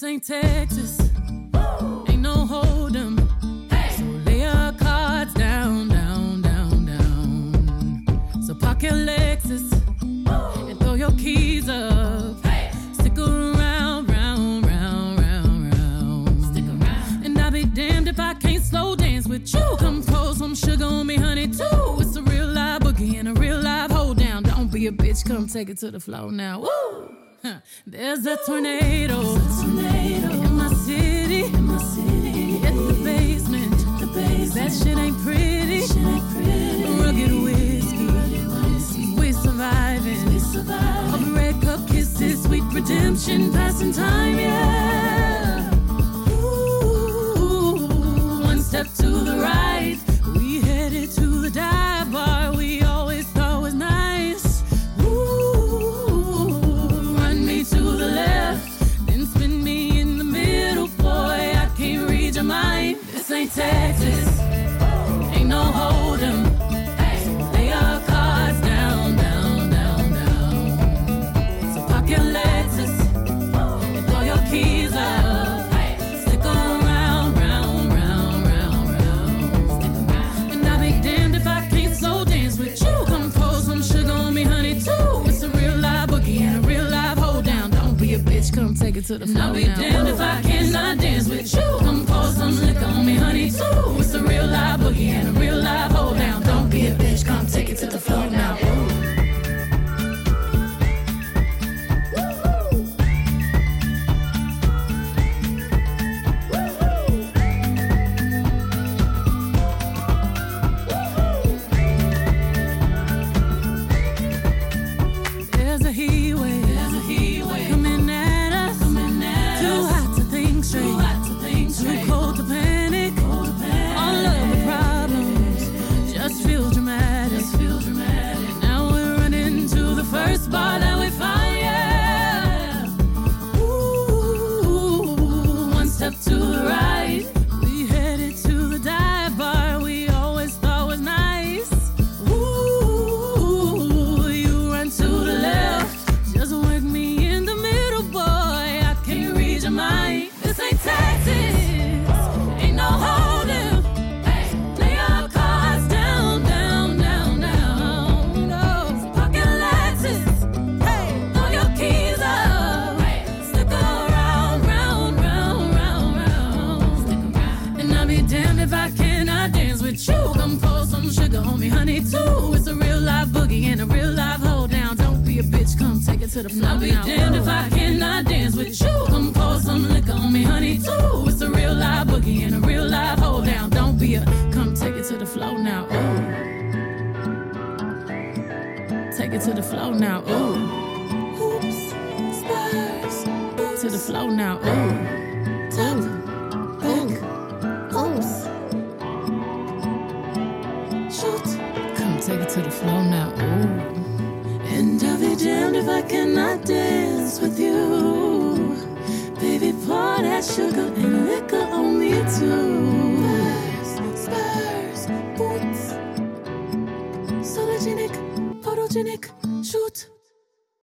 ain't Texas. Ain't no hold'em. So lay your cards down, down, down, down. So park your Lexus and throw your keys up. Stick around, round, round, round, round. Stick around. And I'll be damned if I can't slow dance with you. Come pour some sugar on me, honey, too. It's a real live boogie and a real live hold down. Don't be a bitch, come take it to the floor now. Woo! There's a tornado in my city, in the basement. That shit ain't pretty. Rugged whiskey, we surviving. All the red cup kisses, sweet redemption, passing time, yeah. Ooh, one step to the right, we headed to the dive bar we always thought was nice. To the left, then spin me in the middle, boy, I can't read your mind. This ain't Texas, ain't no hold'em. So lay your cards down, down, down, down. So park your Lexus and throw your keys up. Stick around, round, round, round, round. And I'll be damned if I can't slow dance with you. Come pour some sugar on me, honey, too. It's a real live boogie and a real live hold down. Don't be a bitch, come take it to the floor now. I'll be damned if I cannot dance with you. Come pour some liquor on me, honey, too. It's a real live boogie and a real live hold down. Don't be a bitch, come take it to the floor now. There's a heat wave coming at us. Too hot to think straight, too cold to panic. All of the problems just feel dramatic. Now we're running to the first bar that we find, yeah. Ooh, one step to the right, we headed to the dive bar we always thought was nice. Ooh, you run to the left, just work me in the middle, boy, I can't read your mind. This ain't Texas, ain't no hold'em. Lay your cards down, down, down, down. No, park your Lexus, throw your keys up. Stick around, round, round, round, round. And I'll be damned if I cannot dance with you. Come pour some sugar on me, honey, too. It's a real live boogie and a real live hold down. Don't be a bitch, come take it to the floor. I'll be damned if I cannot dance with you. Come pour some liquor on me, honey, too. It's a real live boogie and a real live hold down. Don't be a, come take it to the floor now. Ooh, take it to the floor now. Ooh, hoops, spurs, to the floor now. Ooh, top, back, oops, shoot. Come take it to the floor now. Ooh. And I'll be damned if I cannot dance with you. Baby, pour that sugar and liquor on me too. Spurs, boots, sologenic, photogenic, shoot.